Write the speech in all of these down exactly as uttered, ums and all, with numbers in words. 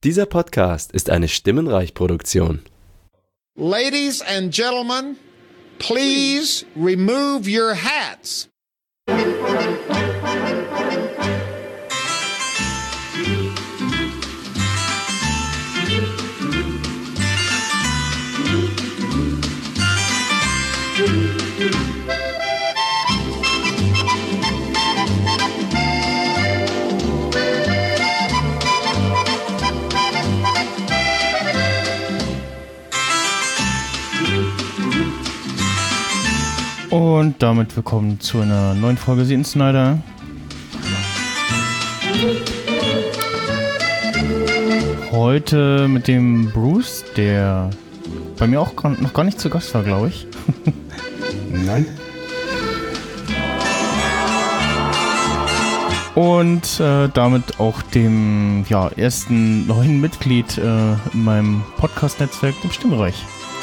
Dieser Podcast ist eine Stimmenreich-Produktion. Ladies and gentlemen, please remove your hats. Und damit willkommen zu einer neuen Folge Sehen Snyder. Heute mit dem Bruce, der bei mir auch noch gar nicht zu Gast war, glaube ich. Nein. Und äh, damit auch dem ja, ersten neuen Mitglied äh, in meinem Podcast-Netzwerk, dem Stimmbereich.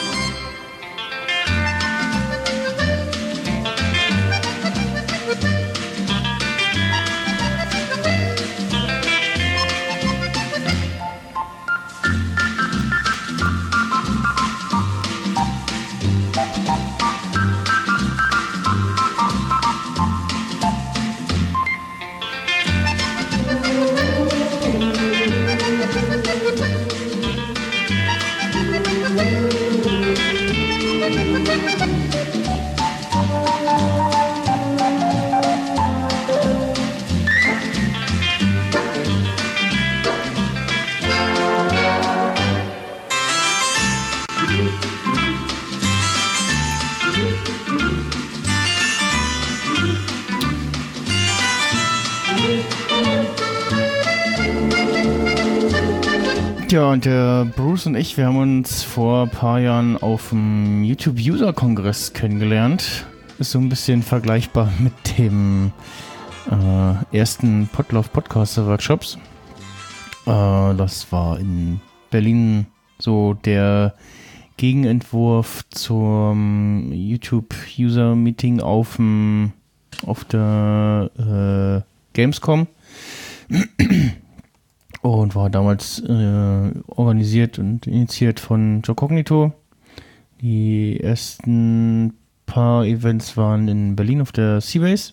Ja, und der Bruce und ich, wir haben uns vor ein paar Jahren auf dem YouTube-User-Kongress kennengelernt. Ist so ein bisschen vergleichbar mit dem äh, ersten Podlove-Podcaster-Workshops. Äh, das war in Berlin so der Gegenentwurf zum YouTube-User-Meeting auf, dem, auf der äh, Gamescom. Und war damals äh, organisiert und initiiert von Joe Cognito. Die ersten paar Events waren in Berlin auf der Seabase.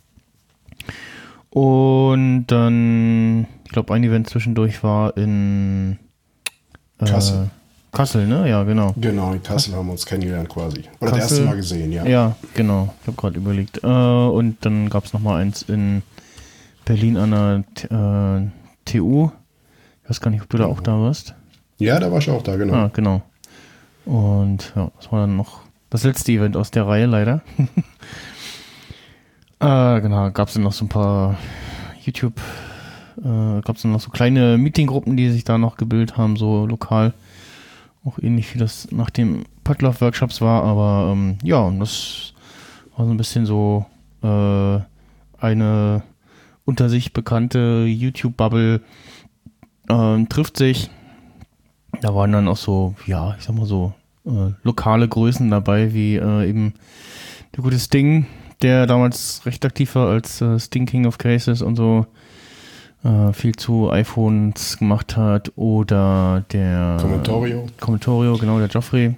Und dann, ich glaube, ein Event zwischendurch war in äh, Kassel. Kassel, ne? Ja, genau. Genau, in Kassel haben wir uns kennengelernt quasi. Oder Kassel, das erste Mal gesehen, ja. Ja, genau. Ich habe gerade überlegt. Äh, und dann gab es nochmal eins in Berlin an der äh, T U. Ich weiß gar nicht, ob du da auch da warst. Ja, da war ich auch da, genau. Ah, genau. Und ja, das war dann noch das letzte Event aus der Reihe, leider. äh, genau, gab es dann noch so ein paar YouTube, äh, gab es dann noch so kleine Meetinggruppen, die sich da noch gebildet haben, so lokal. Auch ähnlich wie das nach dem Podlove-Workshops war, aber ähm, ja, und das war so ein bisschen so äh, eine unter sich bekannte YouTube-Bubble äh, trifft sich. Da waren dann auch so, ja, ich sag mal so, äh, lokale Größen dabei, wie äh, eben der gute Sting, der damals recht aktiv war als äh, Sting King of Cases und so äh, viel zu iPhones gemacht hat, oder der Commentorio. Commentorio, genau, der Geoffrey.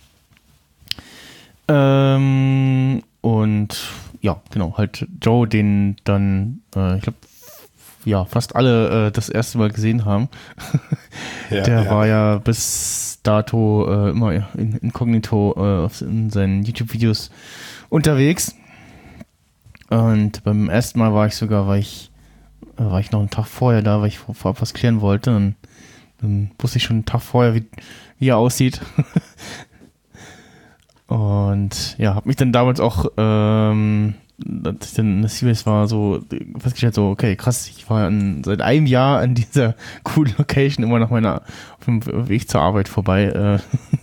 Ähm, und ja, genau, halt Joe, den dann, äh, ich glaube, ja, fast alle äh, das erste Mal gesehen haben. Ja, der ja. war ja bis dato äh, immer in, inkognito äh, in seinen YouTube-Videos unterwegs. Und beim ersten Mal war ich sogar, war ich, äh, war ich noch einen Tag vorher da, weil ich vor, vorab was klären wollte. Und dann wusste ich schon einen Tag vorher, wie, wie er aussieht. Und ja, habe mich dann damals auch ähm, als ich dann in der Series war, so festgestellt, so, okay, krass, ich war an, seit einem Jahr an dieser coolen Location immer noch meiner, auf dem Weg zur Arbeit vorbei. Äh.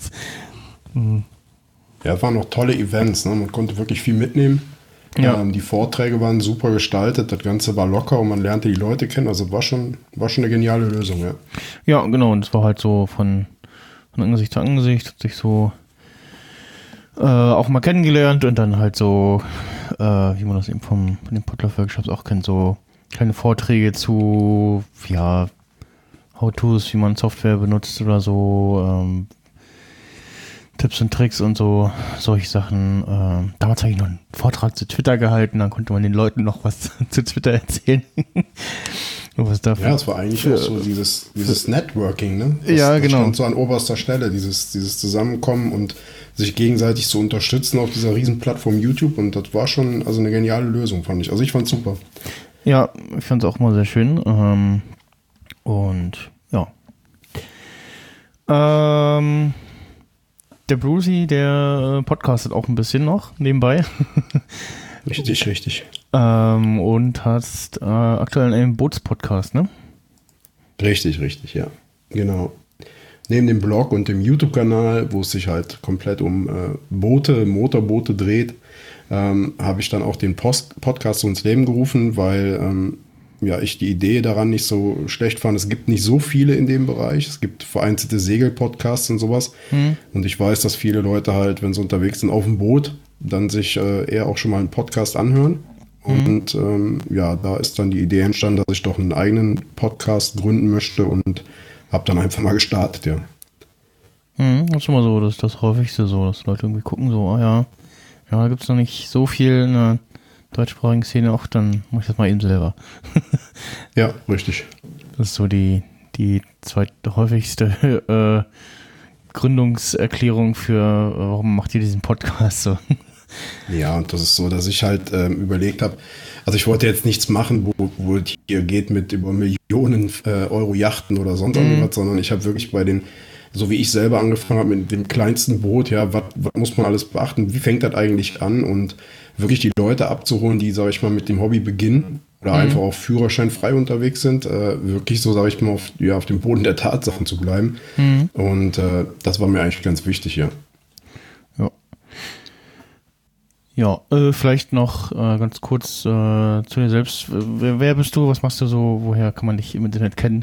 Ja, es waren noch tolle Events, ne? Man konnte wirklich viel mitnehmen. Ja. Ähm, die Vorträge waren super gestaltet, das Ganze war locker und man lernte die Leute kennen, also war schon, war schon eine geniale Lösung, ja. Ja, genau, und es war halt so von, von Angesicht zu Angesicht, hat sich so äh, auch mal kennengelernt und dann halt so, äh, wie man das eben vom, von den Podlove-Workshops auch kennt, so kleine Vorträge zu, ja, How-Tos, wie man Software benutzt oder so, ähm, Tipps und Tricks und so, solche Sachen. Ähm, damals habe ich noch einen Vortrag zu Twitter gehalten, dann konnte man den Leuten noch was zu Twitter erzählen. Was dafür, ja, es war eigentlich für, auch so dieses, dieses Networking, ne? Das, ja, genau. Das stand so an oberster Stelle, dieses, dieses Zusammenkommen und sich gegenseitig zu unterstützen auf dieser riesen Plattform YouTube, und das war schon also eine geniale Lösung, fand ich. Also ich fand's super. Ja, ich fand's auch mal sehr schön. Ähm, und ja. Ähm, der Brucey, der podcastet auch ein bisschen noch nebenbei. Richtig, richtig. Ähm, und hast äh, aktuell einen Bootspodcast, ne? Richtig, richtig, ja. Genau. Neben dem Blog und dem YouTube-Kanal, wo es sich halt komplett um äh, Boote, Motorboote dreht, ähm, habe ich dann auch den Post- Podcast so ins Leben gerufen, weil ähm, ja, ich die Idee daran nicht so schlecht fand. Es gibt nicht so viele in dem Bereich. Es gibt vereinzelte Segel-Podcasts und sowas. Hm. Und ich weiß, dass viele Leute halt, wenn sie unterwegs sind auf dem Boot, dann sich äh, eher auch schon mal einen Podcast anhören. Und ähm, ja, da ist dann die Idee entstanden, dass ich doch einen eigenen Podcast gründen möchte, und habe dann einfach mal gestartet, ja. Mhm, das ist immer so, das ist das häufigste so, dass Leute irgendwie gucken, so, ah ja, ja, da gibt es noch nicht so viel in der deutschsprachigen Szene, auch dann mache ich das mal eben selber. Ja, richtig. Das ist so die, die zweithäufigste äh, Gründungserklärung für, äh, warum macht ihr diesen Podcast so? Ja, und das ist so, dass ich halt ähm, überlegt habe, also ich wollte jetzt nichts machen, wo, wo es hier geht mit über Millionen äh, Euro Yachten oder sonst mhm. irgendwas, sondern ich habe wirklich bei den, so wie ich selber angefangen habe, mit dem kleinsten Boot, ja, was muss man alles beachten, wie fängt das eigentlich an, und wirklich die Leute abzuholen, die, sage ich mal, mit dem Hobby beginnen oder mhm. einfach auf Führerschein frei unterwegs sind, äh, wirklich so, sage ich mal, auf, ja, auf dem Boden der Tatsachen zu bleiben. Mhm. Und äh, das war mir eigentlich ganz wichtig, ja. Ja, äh, vielleicht noch äh, ganz kurz äh, zu dir selbst. Wer, wer bist du? Was machst du so? Woher kann man dich im Internet kennen?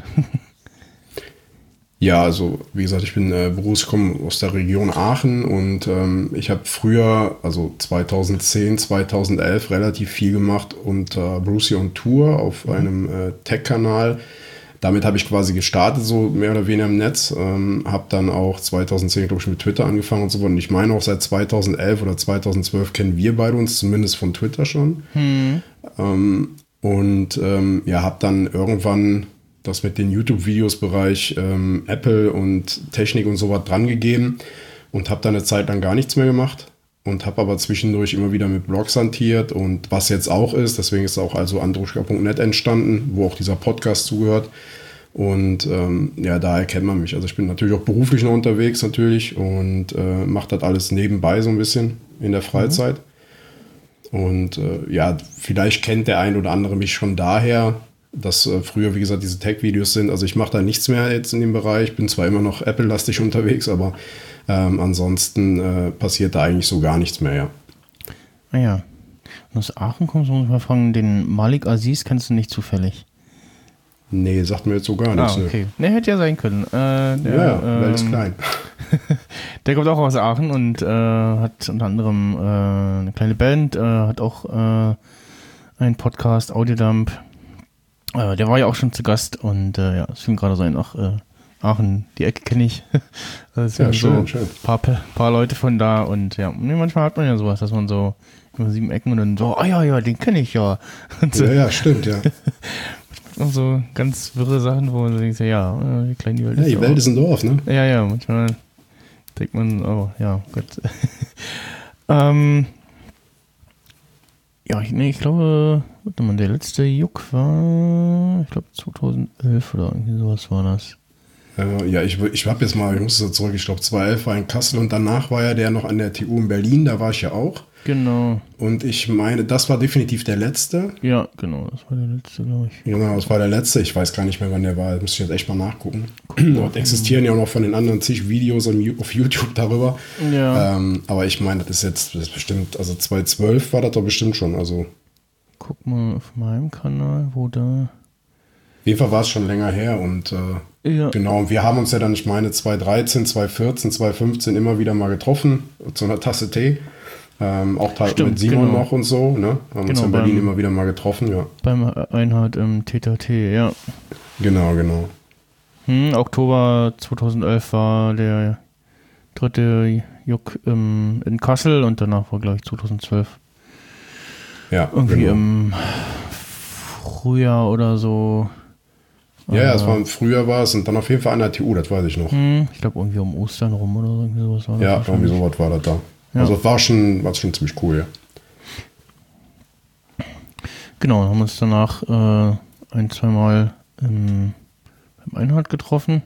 Ja, also wie gesagt, ich bin äh, Bruce, ich komme aus der Region Aachen, und ähm, ich habe früher, also zweitausendzehn, zweitausendelf relativ viel gemacht unter Brucey on Tour auf mhm. einem äh, Tech-Kanal. Damit habe ich quasi gestartet, so mehr oder weniger im Netz. Ähm, habe dann auch zweitausendzehn, glaube ich, mit Twitter angefangen und so. Und ich meine auch seit zweitausendelf oder zweitausendzwölf kennen wir beide uns, zumindest von Twitter schon. Hm. Ähm, und ähm, ja, habe dann irgendwann das mit den YouTube-Videos-Bereich ähm, Apple und Technik und sowas dran gegeben und habe dann eine Zeit lang gar nichts mehr gemacht. Und habe aber zwischendurch immer wieder mit Blogs hantiert, und was jetzt auch ist, deswegen ist auch also andruschka punkt net entstanden, wo auch dieser Podcast zugehört. Und ähm, ja, daher kennt man mich. Also ich bin natürlich auch beruflich noch unterwegs natürlich und äh, mache das alles nebenbei so ein bisschen in der Freizeit. Mhm. Und äh, ja, vielleicht kennt der ein oder andere mich schon daher, dass äh, früher, wie gesagt, diese Tech-Videos sind. Also ich mache da nichts mehr jetzt in dem Bereich. Ich bin zwar immer noch Apple-lastig unterwegs, aber Ähm, ansonsten äh, passiert da eigentlich so gar nichts mehr, ja. Ah ja. Und aus Aachen kommst du, muss ich mal fragen, den Malik Aziz kennst du nicht zufällig? Nee, sagt mir jetzt so gar nichts. Ah, okay. Ne, hätte ja sein können. Äh, der, ja, ähm, Welt ist klein. Der kommt auch aus Aachen und äh, hat unter anderem äh, eine kleine Band, äh, hat auch äh, einen Podcast, Audiodump. Äh, der war ja auch schon zu Gast, und äh, ja, es fiel gerade so ein, ach, äh, Aachen, die Ecke kenne ich. Das ja, schön, so schön. Ein paar, paar Leute von da, und ja, manchmal hat man ja sowas, dass man so immer sieben Ecken und dann so, ah ja, ja, den kenne ich ja. Und so. Ja, ja, stimmt, ja. Und so ganz wirre Sachen, wo man denkt, ja, wie klein die Welt ja, ist. Die auch. Welt ist ein Dorf, ne? Ja, ja, manchmal denkt man, oh, ja, Gott. ähm, ja, ich, nee, ich glaube, warte mal, der letzte Juck war, ich glaube, zweitausendelf oder irgendwie sowas war das. Ja, ich, ich habe jetzt mal, ich muss so zurück, ich glaube zweitausendelf war in Kassel, und danach war ja der noch an der T U in Berlin, da war ich ja auch. Genau. Und ich meine, das war definitiv der letzte. Ja, genau, das war der letzte, glaube ich. Genau, das war der letzte, ich weiß gar nicht mehr, wann der war, da müsste ich jetzt echt mal nachgucken. Dort existieren ja auch noch von den anderen zig Videos auf YouTube darüber. Ja. Ähm, aber ich meine, das ist jetzt, das ist bestimmt, also zweitausendzwölf war das doch bestimmt schon, also. Guck mal auf meinem Kanal, wo da... Auf jeden Fall war es schon länger her, und äh, ja. Genau, und wir haben uns ja dann, ich meine, zweitausenddreizehn, zweitausendvierzehn, zweitausendfünfzehn immer wieder mal getroffen, zu einer Tasse Tee. Ähm, auch Stimmt, mit Simon genau. noch und so, ne? Haben genau, uns in Berlin beim, immer wieder mal getroffen, ja. Beim Einhard im T T T, ja. Genau, genau. Hm, Oktober zweitausendelf war der dritte Juck ähm, in Kassel und danach war, glaube ich, zweitausendzwölf. Ja, irgendwie genau. im Frühjahr oder so. Ja, ja, es war im Frühjahr war es und dann auf jeden Fall an der T U, das weiß ich noch. Hm, ich glaube irgendwie um Ostern rum oder so. Irgendwie sowas war das Ja, irgendwie sowas war das da. Ja. Also das war schon, war schon ziemlich cool, ja. Genau, haben uns danach äh, ein, zwei Mal im, beim Einhard getroffen.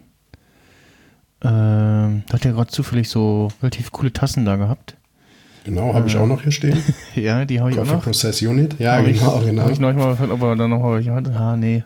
Ähm, da hat er gerade zufällig so relativ coole Tassen da gehabt. Genau, habe ich auch noch hier stehen. Ja, die habe ich auch Coffee noch. Process Unit. Ja, Hab genau, ich, genau. Habe ich noch mal gefragt, ob er dann noch welche hat. Ah, nee.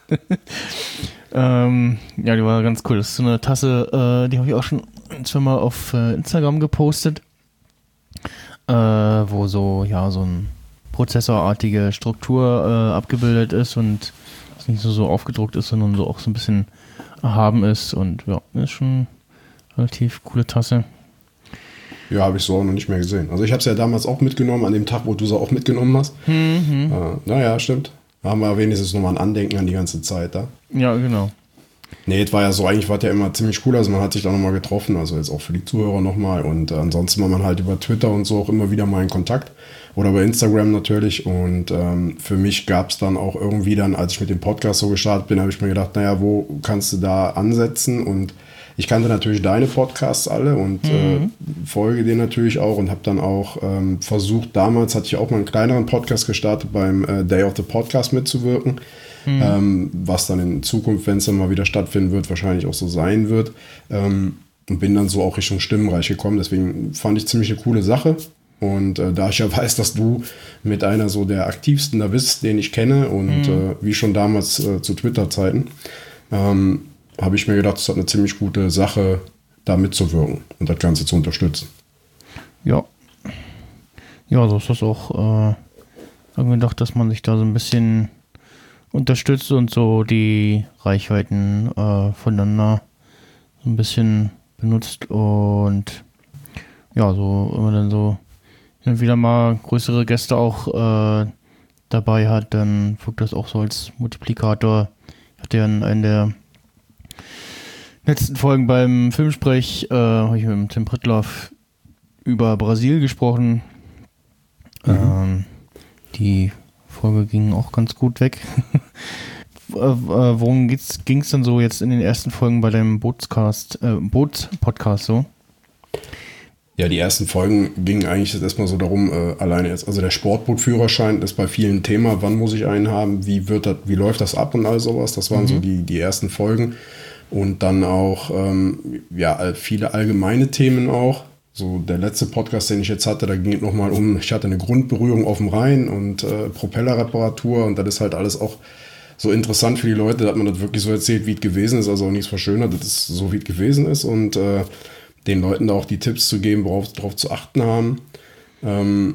ähm, ja, die war ganz cool. Das ist so eine Tasse, äh, die habe ich auch schon ein, zwei Mal auf äh, Instagram gepostet. Äh, wo so, ja, so ein prozessorartige Struktur äh, abgebildet ist und es nicht so, so aufgedruckt ist, sondern so auch so ein bisschen erhaben ist. Und ja, ist schon eine relativ coole Tasse. Ja, habe ich so auch noch nicht mehr gesehen. Also ich habe es ja damals auch mitgenommen, an dem Tag, wo du sie auch mitgenommen hast. Mhm. Äh, naja, stimmt. Da haben wir wenigstens nochmal ein Andenken an die ganze Zeit da. Ja, genau. Nee, es war ja so, eigentlich war es ja immer ziemlich cool, also man hat sich da nochmal getroffen, also jetzt auch für die Zuhörer nochmal und äh, ansonsten war man halt über Twitter und so auch immer wieder mal in Kontakt oder bei Instagram natürlich und ähm, für mich gab es dann auch irgendwie dann, als ich mit dem Podcast so gestartet bin, habe ich mir gedacht, naja, wo kannst du da ansetzen und ich kannte natürlich deine Podcasts alle und mhm. äh, folge denen natürlich auch und habe dann auch ähm, versucht, damals hatte ich auch mal einen kleineren Podcast gestartet, beim äh, Day of the Podcast mitzuwirken, mhm. ähm, was dann in Zukunft, wenn es dann mal wieder stattfinden wird, wahrscheinlich auch so sein wird. Ähm, und bin dann so auch Richtung Stimmenreich gekommen, deswegen fand ich ziemlich eine coole Sache. Und äh, da ich ja weiß, dass du mit einer so der aktivsten da bist, den ich kenne und mhm. äh, wie schon damals äh, zu Twitter-Zeiten, ähm, habe ich mir gedacht, es hat eine ziemlich gute Sache, da mitzuwirken und das Ganze zu unterstützen. Ja. Ja, so ist das auch. Äh, haben wir gedacht, dass man sich da so ein bisschen unterstützt und so die Reichweiten äh, voneinander so ein bisschen benutzt und ja, so wenn man dann so hin und wieder mal größere Gäste auch äh, dabei hat, dann wirkt das auch so als Multiplikator. Ich hatte ja in einer der letzten Folgen beim Filmsprech äh, habe ich mit dem Tim Prittloff über Brasil gesprochen. Mhm. Ähm, die Folge ging auch ganz gut weg. äh, äh, worum ging es denn so jetzt in den ersten Folgen bei deinem Bootscast, äh, Bootspodcast so? Ja, die ersten Folgen gingen eigentlich jetzt erstmal so darum, äh, alleine jetzt, also der Sportbootführerschein ist bei vielen Thema, wann muss ich einen haben, wie wird das, wie läuft das ab und all sowas. Das waren mhm. so die, die ersten Folgen. Und dann auch ähm, ja, viele allgemeine Themen auch. So der letzte Podcast, den ich jetzt hatte, da ging es nochmal um, ich hatte eine Grundberührung auf dem Rhein und äh, Propellerreparatur und das ist halt alles auch so interessant für die Leute, dass man das wirklich so erzählt, wie es gewesen ist, also auch nichts verschönert, dass es so wie es gewesen ist und äh, den Leuten da auch die Tipps zu geben, worauf darauf zu achten haben. Ähm,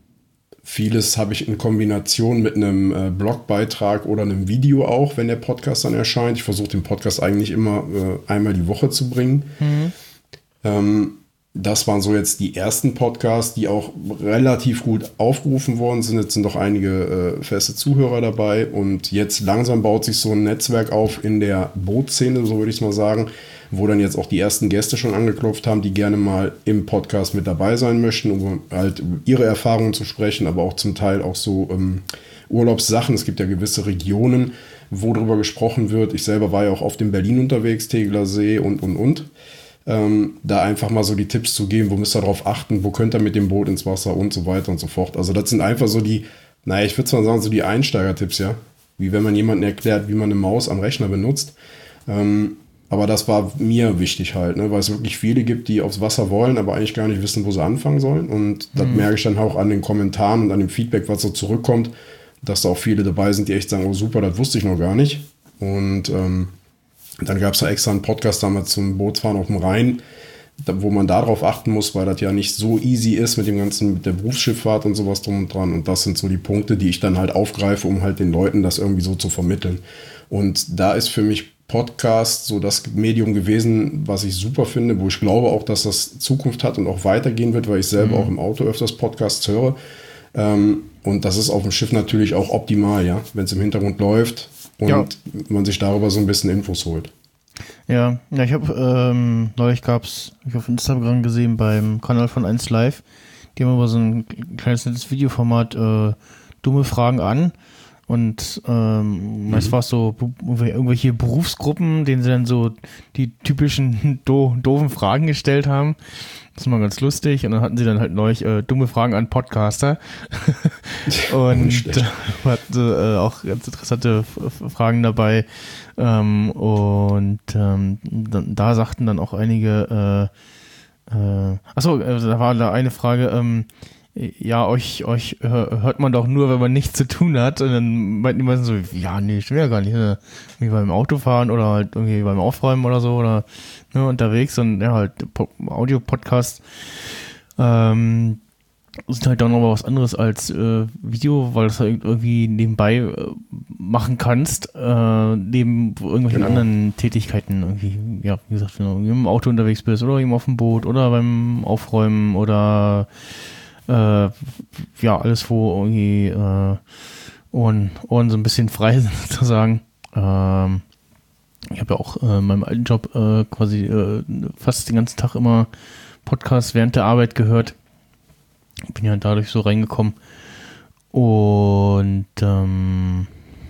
Vieles habe ich in Kombination mit einem äh, Blogbeitrag oder einem Video auch, wenn der Podcast dann erscheint. Ich versuche den Podcast eigentlich immer äh, einmal die Woche zu bringen. Mhm. Ähm, das waren so jetzt die ersten Podcasts, die auch relativ gut aufgerufen worden sind. Jetzt sind doch einige äh, feste Zuhörer dabei. Und jetzt langsam baut sich so ein Netzwerk auf in der Bootszene, so würde ich es mal sagen, wo dann jetzt auch die ersten Gäste schon angeklopft haben, die gerne mal im Podcast mit dabei sein möchten, um halt über ihre Erfahrungen zu sprechen, aber auch zum Teil auch so ähm, Urlaubssachen. Es gibt ja gewisse Regionen, wo darüber gesprochen wird. Ich selber war ja auch oft in Berlin unterwegs, Tegeler See und, und, und. Ähm, da einfach mal so die Tipps zu geben, wo müsst ihr darauf achten, wo könnt ihr mit dem Boot ins Wasser und so weiter und so fort. Also das sind einfach so die, naja, ich würde mal sagen, so die Einsteigertipps, ja. Wie wenn man jemandem erklärt, wie man eine Maus am Rechner benutzt. Ähm, Aber das war mir wichtig halt, ne? Weil es wirklich viele gibt, die aufs Wasser wollen, aber eigentlich gar nicht wissen, wo sie anfangen sollen. Und das mhm. merke ich dann auch an den Kommentaren und an dem Feedback, was so zurückkommt, dass da auch viele dabei sind, die echt sagen, oh super, das wusste ich noch gar nicht. Und ähm, dann gab es da extra einen Podcast damals zum Bootsfahren auf dem Rhein, da, wo man darauf achten muss, weil das ja nicht so easy ist mit dem ganzen, mit der Berufsschifffahrt und sowas drum und dran. Und das sind so die Punkte, die ich dann halt aufgreife, um halt den Leuten das irgendwie so zu vermitteln. Und da ist für mich Podcast so das Medium gewesen, was ich super finde, wo ich glaube auch, dass das Zukunft hat und auch weitergehen wird, weil ich selber mhm. auch im Auto öfters Podcasts höre. Ähm, und das ist auf dem Schiff natürlich auch optimal, ja, wenn es im Hintergrund läuft und ja. man sich darüber so ein bisschen Infos holt. Ja, ja, ich habe ähm, neulich gab's, hab ich auf Instagram gesehen beim Kanal von eins Live, die haben aber so ein kleines nettes Videoformat, äh, dumme Fragen an. Und ähm, meist mhm. war es so irgendwelche Berufsgruppen, denen sie dann so die typischen do- doofen Fragen gestellt haben. Das ist mal ganz lustig. Und dann hatten sie dann halt neulich äh, dumme Fragen an Podcaster. Und äh, hatten äh, auch ganz interessante F- Fragen dabei. Ähm, und ähm, dann, da sagten dann auch einige, äh, äh, achso, äh, da war da eine Frage, ähm, ja, euch, euch hört man doch nur, wenn man nichts zu tun hat. Und dann meinten die meisten so, ja, nee, ich will ja gar nicht. Ne? Irgendwie beim Autofahren oder halt irgendwie beim Aufräumen oder so oder ne, unterwegs. Und ja, halt Audio-Podcast ähm, sind halt auch noch was anderes als äh, Video, weil du das halt irgendwie nebenbei äh, machen kannst, äh, neben irgendwelchen genau. anderen Tätigkeiten irgendwie. Ja, wie gesagt, wenn du im Auto unterwegs bist oder eben auf dem Boot oder beim Aufräumen oder Äh, ja, alles, wo irgendwie äh, Ohren, Ohren so ein bisschen frei sind, sozusagen. Ähm, ich habe ja auch äh, in meinem alten Job äh, quasi äh, fast den ganzen Tag immer Podcasts während der Arbeit gehört. Bin ja dadurch so reingekommen. Und ähm,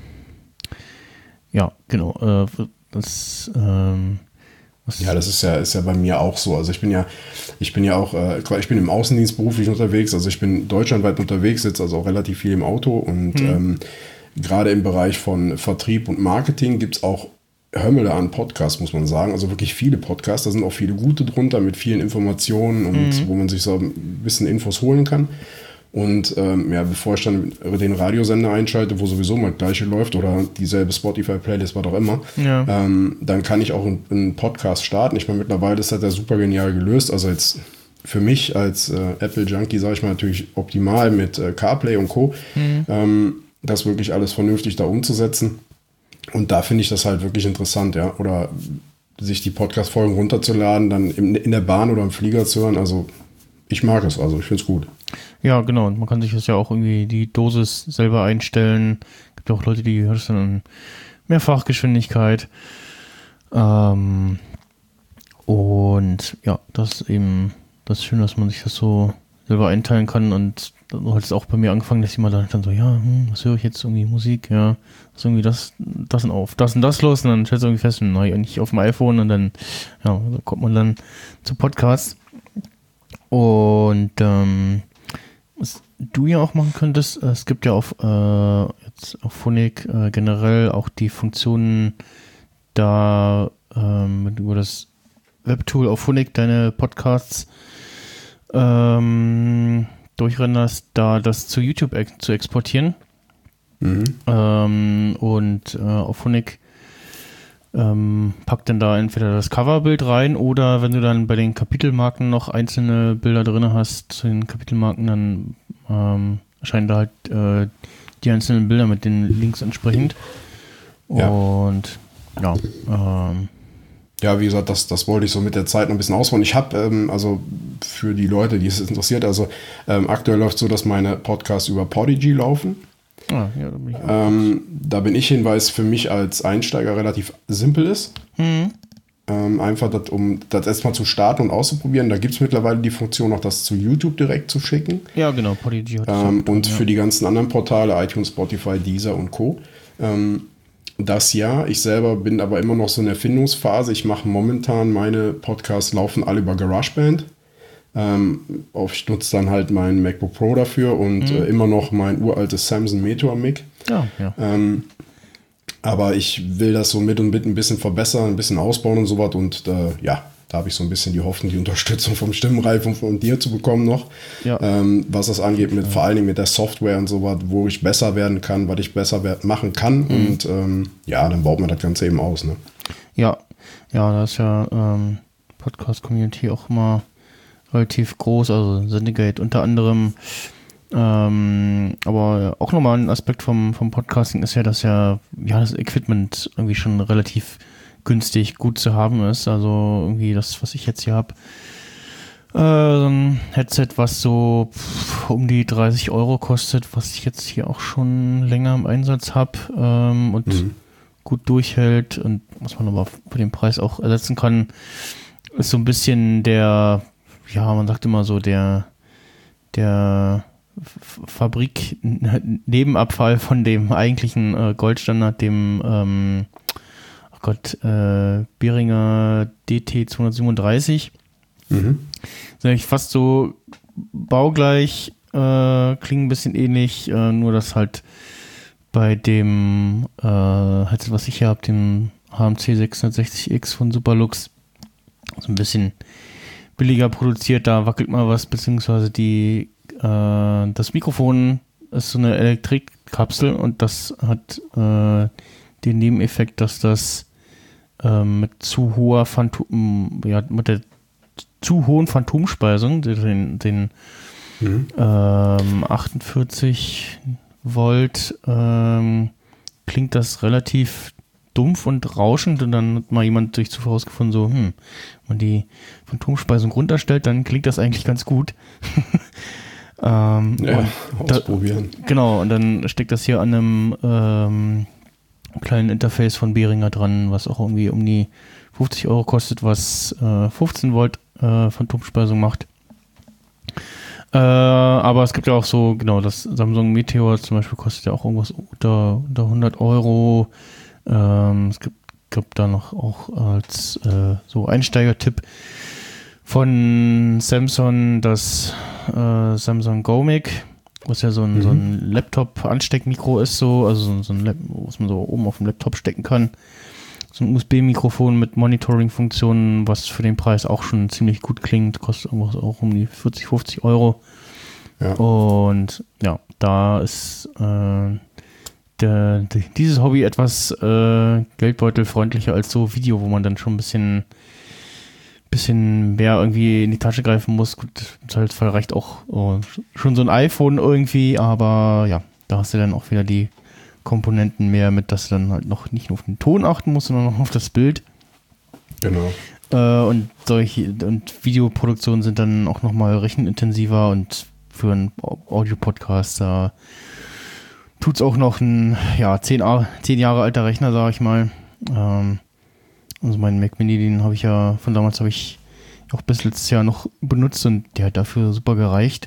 ja, genau. Äh, das ähm, Ja, das ist ja, ist ja bei mir auch so. Also ich bin ja, ich bin ja auch, äh, ich bin im Außendienst beruflich unterwegs, also ich bin deutschlandweit unterwegs, sitze also auch relativ viel im Auto und mhm. ähm, gerade im Bereich von Vertrieb und Marketing gibt es auch Hömmele an Podcasts, muss man sagen. Also wirklich viele Podcasts, da sind auch viele gute drunter mit vielen Informationen und mhm. wo man sich so ein bisschen Infos holen kann. Und ähm, ja, bevor ich dann den Radiosender einschalte, wo sowieso mal das Gleiche läuft oder dieselbe Spotify-Playlist, was auch immer, ja. ähm, dann kann ich auch einen, einen Podcast starten. Ich meine, mittlerweile ist das ja super genial gelöst. Also jetzt für mich als äh, Apple-Junkie, sage ich mal, natürlich optimal mit äh, CarPlay und Co., mhm. ähm, das wirklich alles vernünftig da umzusetzen. Und da finde ich das halt wirklich interessant, ja. Oder sich die Podcast-Folgen runterzuladen, dann in, in der Bahn oder im Flieger zu hören. Also ich mag es, also ich finde es gut. Ja, genau. Und man kann sich das ja auch irgendwie die Dosis selber einstellen. Es gibt ja auch Leute, die hören es dann in Mehrfachgeschwindigkeit. Ähm, und ja, das ist eben das ist schön, dass man sich das so selber einteilen kann. Und dann hat es auch bei mir angefangen, dass jemand dann so, ja, hm, was höre ich jetzt irgendwie Musik? Ja, ist irgendwie das, das und auf, das und das los. Und dann stellst du irgendwie fest, nein, nicht auf dem iPhone. Und dann, ja, so kommt man dann zu Podcasts. Und ähm, was du ja auch machen könntest, es gibt ja auf, äh, jetzt auf Phonik äh, generell auch die Funktionen, da ähm, wenn du über das Webtool auf Phonik deine Podcasts ähm, durchrenderst, da das zu YouTube ex- zu exportieren. Mhm. Ähm, und äh, auf Phonik Ähm, pack dann da entweder das Coverbild rein oder wenn du dann bei den Kapitelmarken noch einzelne Bilder drin hast zu den Kapitelmarken, dann ähm, erscheinen da halt äh, die einzelnen Bilder mit den Links entsprechend. Ja. Und ja, ähm, ja, wie gesagt, das, das wollte ich so mit der Zeit noch ein bisschen ausbauen. Ich habe, ähm, also für die Leute, die es interessiert, also ähm, aktuell läuft so, dass meine Podcasts über Podigy laufen. Ah, ja, da, bin ich ähm, da bin ich hin, weil es für mich als Einsteiger relativ simpel ist. Mhm. Ähm, einfach, dat, um das erstmal zu starten und auszuprobieren. Da gibt es mittlerweile die Funktion, auch das zu YouTube direkt zu schicken. Ja, genau, Podigy hat ähm, Und ja. für die ganzen anderen Portale, iTunes, Spotify, Deezer und Co. Ähm, das ja, ich selber bin aber immer noch so in der Findungsphase. Ich mache momentan, meine Podcasts laufen alle über GarageBand. Ähm, ich nutze dann halt mein MacBook Pro dafür und mhm. äh, immer noch mein uraltes Samson Meteor Mic. Ja, ja. Ähm, aber ich will das so mit und mit ein bisschen verbessern, ein bisschen ausbauen und sowas. Und äh, ja, da habe ich so ein bisschen die Hoffnung, die Unterstützung vom Stimmenreif und von dir zu bekommen noch. Ja. Ähm, was das angeht, mit, ja. vor allen Dingen mit der Software und sowas, wo ich besser werden kann, was ich besser werd- machen kann. Mhm. Und ähm, ja, dann baut man das Ganze eben aus. Ne? Ja, ja, da ist ja ähm, Podcast-Community auch immer relativ groß, also Syndicate unter anderem. Ähm, aber auch nochmal ein Aspekt vom, vom Podcasting ist ja, dass ja, ja das Equipment irgendwie schon relativ günstig gut zu haben ist. Also irgendwie das, was ich jetzt hier habe, äh, so ein Headset, was so pff, um die dreißig Euro kostet, was ich jetzt hier auch schon länger im Einsatz habe. Ähm, und mhm. gut durchhält und was man aber für den Preis auch ersetzen kann, ist so ein bisschen der, ja, man sagt immer so, der, der Fabrik-Nebenabfall von dem eigentlichen äh, Goldstandard, dem, ähm, oh Gott, äh, Behringer D T zweihundertsiebenunddreißig. Mhm. Ist eigentlich fast so baugleich, äh, klingen ein bisschen ähnlich, äh, nur dass halt bei dem, äh, halt, was ich hier habe, dem H M C sechshundertsechzig X von Superlux, so ein bisschen billiger produziert, da wackelt mal was, beziehungsweise die, äh, das Mikrofon ist so eine Elektrikkapsel und das hat äh, den Nebeneffekt, dass das äh, mit zu hoher Phantom, ja, mit der zu hohen Phantomspeisung, den, den mhm. ähm, achtundvierzig Volt, ähm, klingt das relativ dumpf und rauschend und dann hat mal jemand durch Zufall rausgefunden, so, hm, wenn man die Phantomspeisung runterstellt, dann klingt das eigentlich ganz gut. ähm, ja, ausprobieren. Da, genau, und dann steckt das hier an einem ähm, kleinen Interface von Behringer dran, was auch irgendwie um die fünfzig Euro kostet, was äh, fünfzehn Volt äh, Phantomspeisung macht. Äh, aber es gibt ja auch so, genau, das Samsung Meteor zum Beispiel kostet ja auch irgendwas unter, unter hundert Euro. Ähm, es gibt, gibt da noch auch als äh, so Einsteigertipp von Samsung das äh, Samsung GoMic, was ja so ein, mhm. so ein Laptop-Ansteckmikro ist, so, also so ein Lap- was man so oben auf dem Laptop stecken kann. So ein U S B-Mikrofon mit Monitoring-Funktionen, was für den Preis auch schon ziemlich gut klingt, kostet irgendwas auch um die vierzig, fünfzig Euro. Ja. Und ja, da ist äh, der, der, dieses Hobby etwas äh, geldbeutelfreundlicher als so Video, wo man dann schon ein bisschen, bisschen mehr irgendwie in die Tasche greifen muss. Gut, im Zweifelsfall reicht auch oh, schon so ein iPhone irgendwie, aber ja, da hast du dann auch wieder die Komponenten mehr mit, dass du dann halt noch nicht nur auf den Ton achten musst, sondern auch auf das Bild. Genau. Äh, und solche und Videoproduktionen sind dann auch nochmal rechenintensiver und für einen Audio-Podcast, da tut es auch noch ein ja, zehn, zehn Jahre alter Rechner, sage ich mal. Ähm, also meinen Mac Mini, den habe ich ja, von damals habe ich auch bis letztes Jahr noch benutzt und der hat dafür super gereicht.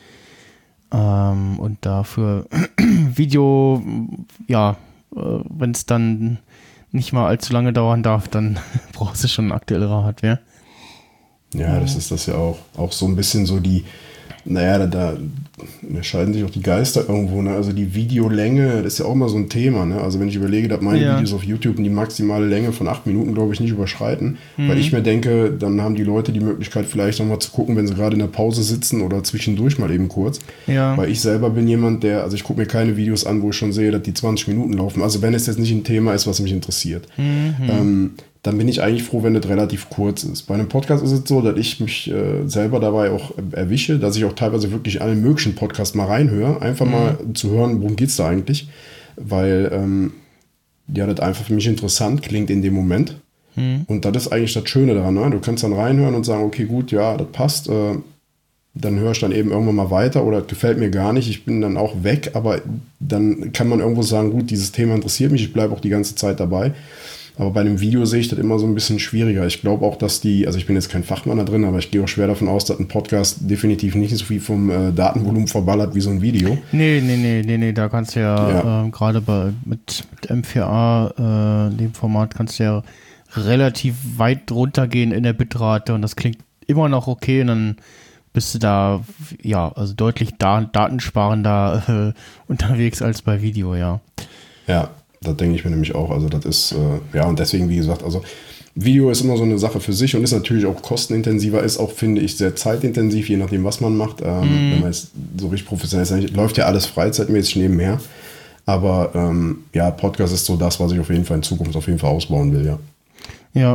Ähm, und dafür Video, ja, äh, wenn es dann nicht mal allzu lange dauern darf, dann brauchst du schon eine aktuellere Hardware. Ja, das ist das ja auch. Auch so ein bisschen so die, naja, da, da scheiden sich auch die Geister irgendwo, ne? Also die Videolänge, das ist ja auch immer so ein Thema, ne? Also wenn ich überlege, dass meine ja. Videos auf YouTube die maximale Länge von acht Minuten, glaube ich, nicht überschreiten, mhm. weil ich mir denke, dann haben die Leute die Möglichkeit, vielleicht nochmal zu gucken, wenn sie gerade in der Pause sitzen oder zwischendurch mal eben kurz. Ja. Weil ich selber bin jemand, der, also ich gucke mir keine Videos an, wo ich schon sehe, dass die zwanzig Minuten laufen. Also wenn es jetzt nicht ein Thema ist, was mich interessiert. Mhm. Ähm, dann bin ich eigentlich froh, wenn das relativ kurz ist. Bei einem Podcast ist es so, dass ich mich äh, selber dabei auch erwische, dass ich auch teilweise wirklich alle möglichen Podcasts mal reinhöre, einfach mhm. mal zu hören, worum geht es da eigentlich, weil ähm, ja, das einfach für mich interessant klingt in dem Moment. Mhm. Und das ist eigentlich das Schöne daran, ne? Du kannst dann reinhören und sagen, okay, gut, ja, das passt, äh, dann höre ich dann eben irgendwann mal weiter oder das gefällt mir gar nicht, ich bin dann auch weg, aber dann kann man irgendwo sagen, gut, dieses Thema interessiert mich, ich bleibe auch die ganze Zeit dabei. Aber bei einem Video sehe ich das immer so ein bisschen schwieriger. Ich glaube auch, dass die, also ich bin jetzt kein Fachmann da drin, aber ich gehe auch schwer davon aus, dass ein Podcast definitiv nicht so viel vom äh, Datenvolumen verballert wie so ein Video. Nee, nee, nee, nee, nee, da kannst du ja, ja. Äh, gerade bei mit, mit M vier A, äh, dem Format, kannst du ja relativ weit runtergehen in der Bitrate und das klingt immer noch okay und dann bist du da, ja, also deutlich da, datensparender äh, unterwegs als bei Video, ja. Ja. Das denke ich mir nämlich auch. Also das ist, äh, ja, und deswegen, wie gesagt, also Video ist immer so eine Sache für sich und ist natürlich auch kostenintensiver, ist auch, finde ich, sehr zeitintensiv, je nachdem, was man macht. Ähm, mm. Wenn man jetzt so richtig professionell ist, läuft ja alles freizeitmäßig nebenher. Aber ähm, ja, Podcast ist so das, was ich auf jeden Fall in Zukunft auf jeden Fall ausbauen will, ja. Ja.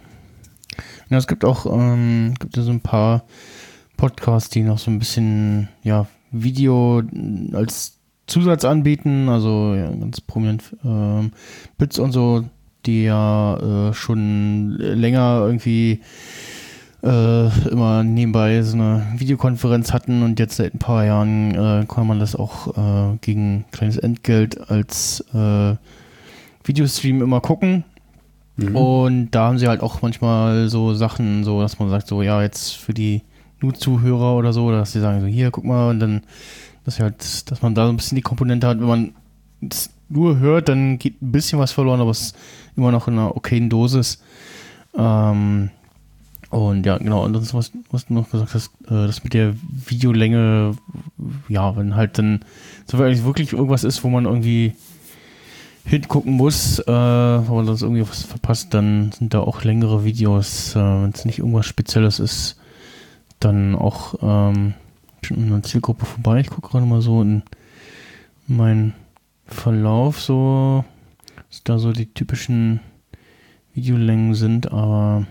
Ja, es gibt auch, ähm, gibt ja so ein paar Podcasts, die noch so ein bisschen, ja, Video als Zusatz anbieten, also ja, ganz prominent ähm, Bits und so, die ja äh, schon länger irgendwie äh, immer nebenbei so eine Videokonferenz hatten und jetzt seit ein paar Jahren äh, kann man das auch äh, gegen kleines Entgelt als äh, Videostream immer gucken. Mhm. Und da haben sie halt auch manchmal so Sachen, so dass man sagt, so ja, jetzt für die Nur-Zuhörer oder so, dass sie sagen, so hier, guck mal, und dann, dass halt, dass man da so ein bisschen die Komponente hat, wenn man es nur hört, dann geht ein bisschen was verloren, aber es ist immer noch in einer okayen Dosis. Ähm, und ja, genau, und das, was, was du noch gesagt hast, äh, das mit der Videolänge, ja, wenn halt dann so wirklich irgendwas ist, wo man irgendwie hingucken muss, äh, wenn man sonst irgendwie was verpasst, dann sind da auch längere Videos, äh, wenn es nicht irgendwas Spezielles ist, dann auch ähm, schon in einer Zielgruppe vorbei. Ich gucke gerade mal so in meinen Verlauf, so, dass da so die typischen Videolängen sind, aber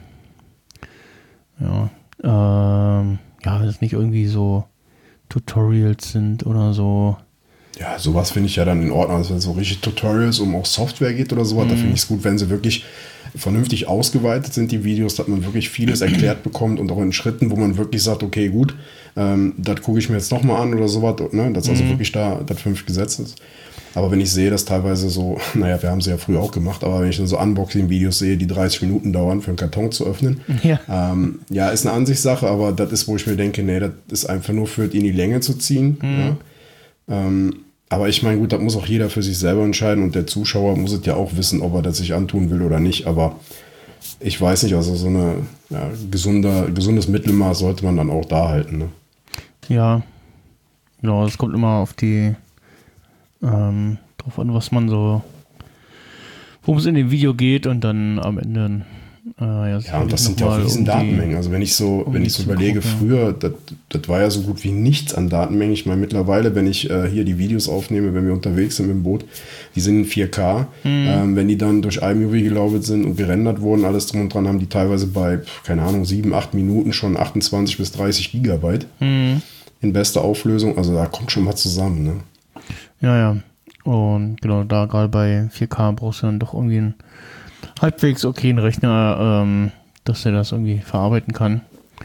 ja, ähm, ja, wenn es nicht irgendwie so Tutorials sind oder so. Ja, sowas finde ich ja dann in Ordnung. Also wenn es so richtig Tutorials um auch Software geht oder sowas, mhm. da finde ich es gut, wenn sie wirklich vernünftig ausgeweitet sind, die Videos, dass man wirklich vieles erklärt bekommt und auch in Schritten, wo man wirklich sagt, okay, gut, ähm, das gucke ich mir jetzt nochmal an oder sowas, ne? Dass also mhm. wirklich da das fünf gesetzt ist. Aber wenn ich sehe, dass teilweise so, naja, wir haben sie ja früher auch gemacht, aber wenn ich dann so Unboxing-Videos sehe, die dreißig Minuten dauern, für einen Karton zu öffnen, ja, ähm, ja ist eine Ansichtssache, aber das ist, wo ich mir denke, nee, das ist einfach nur für in die Länge zu ziehen. Mhm. Ja? Ähm, aber ich meine, gut, das muss auch jeder für sich selber entscheiden und der Zuschauer muss es ja auch wissen, ob er das sich antun will oder nicht. Aber ich weiß nicht, also so eine ja, gesunder, gesundes Mittelmaß sollte man dann auch da halten. Ne? Ja, genau, es kommt immer auf die ähm, drauf an, was man so, worum es in dem Video geht und dann am Ende. Äh, ja, ja, und das sind ja auch riesen um Datenmengen. Also wenn ich so, um wenn ich so überlege, gucken, früher, das, das war ja so gut wie nichts an Datenmengen. Ich meine, mittlerweile, wenn ich äh, hier die Videos aufnehme, wenn wir unterwegs sind mit dem Boot, die sind in vier K. Mhm. Ähm, wenn die dann durch iMovie gelaufen sind und gerendert wurden, alles drum und dran, haben die teilweise bei, keine Ahnung, sieben, acht Minuten schon achtundzwanzig bis dreißig Gigabyte mhm. in bester Auflösung. Also da kommt schon mal zusammen. Ne? Ja, ja. Und genau, da gerade bei vier K brauchst du dann doch irgendwie einen halbwegs okayen Rechner, ähm, dass er das irgendwie verarbeiten kann.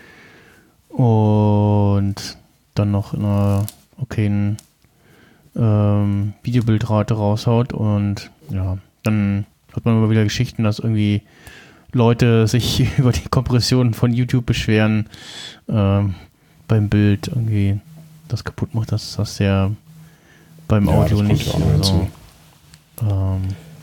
Und dann noch in einer okayen ähm, Videobildrate raushaut. Und ja, dann hat man immer wieder Geschichten, dass irgendwie Leute sich über die Kompression von YouTube beschweren, ähm, beim Bild irgendwie das kaputt macht. Das ist ja beim ja, Audio nicht. Also, ähm,